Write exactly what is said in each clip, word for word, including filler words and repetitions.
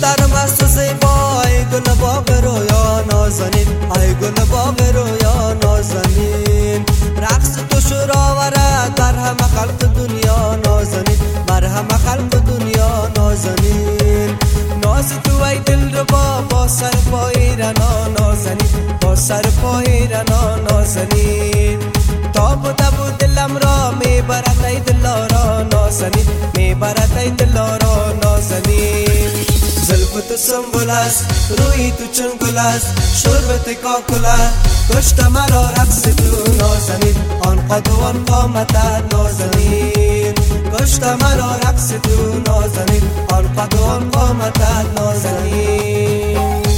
دختر مست و زیبا ای گل باغ رویا نازنین، ای گل باغ رویا نازنین. رقص تو شور آورد بر همه خلق دنیا نازنین، بر همه خلق دنیا نازنین. ناز تو ای دل ربا با سر پای رنا نازنین، با سر پای رنا نازنین. تاب و تب و دلم را میبرد ای دلارا نازنین، میبرد ای دلارا نازنین. زلف تو سنبل است، روی تو چون گل است، شربت کاکل است، کشت مرا رقص تو نازنین، آن قد و آن قامت نازنین. کشت مرا رقص تو نازنین، آن قد و آن قامت نازنین.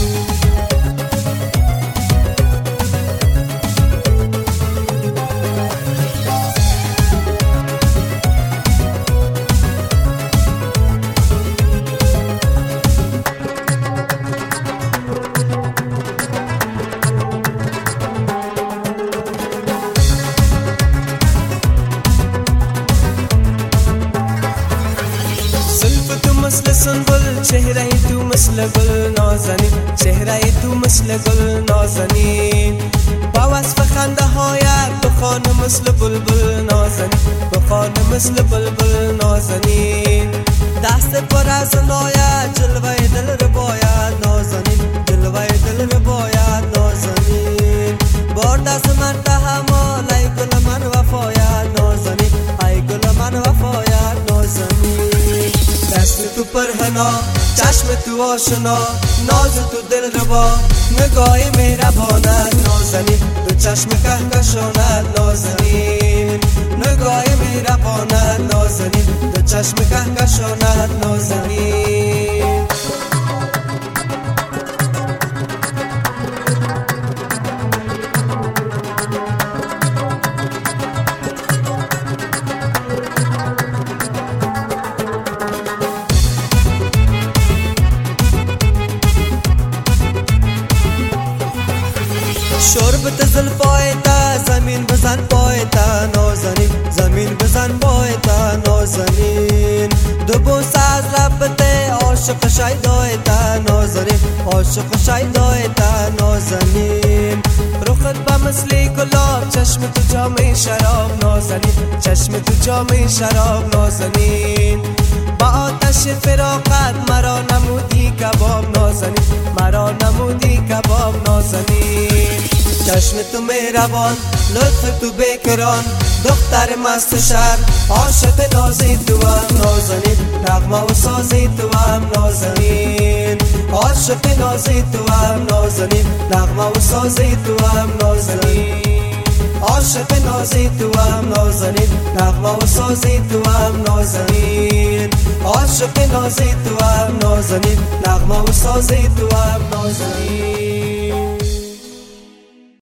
مثل سنبل چهره تو مثل گل نازنین، چهره تو مثل گل نازنین. با وصف خنده هایت بخوانه مثل بلبل نازنین، بخوانه مثل بلبل نازنین. دست پر از نایت جلوه دل ربایت نازنین، جلوه دل ربایت نازنین. برد از من تحمل ای گل من وفایت نازنین، ای گل من وفایت نازنین. دست تو پرهنا چشم تو آشنا، ناز تو دل ربا نگاه مهربانت نازنین، دو چشم کهکشانت نازنین. نگاه مهربانت نازنین، دو چشم کهکشانت نازنین. شربت زلفایتا زمین بزن پایتا نازنین، زمین بزن پایتا نازنین. دو بوسه از لبت عاشق شیدایتا نازنین، عاشق شیدایتا نازنین. رخت با مثل گلاب چشم تو جام شراب نازنین، چشم تو جام شراب نازنین. با آتش فراقت مرا نمودی کباب نازنین، مرا نمودی کباب نازنین. چشم تو مهربان لطف تو بکران، دختر مست شهر عاشق نازی تو هم نازنین، نغمه و سازی تو هم نازنین. عاشق نازی تو هم نازنین، نغمه و سازی تو هم نازنین. عاشق نازی تو هم نازنین، نغمه و سازی تو هم نازنین. عاشق نازی تو هم نازنین، نغمه و سازی تو هم نازنین.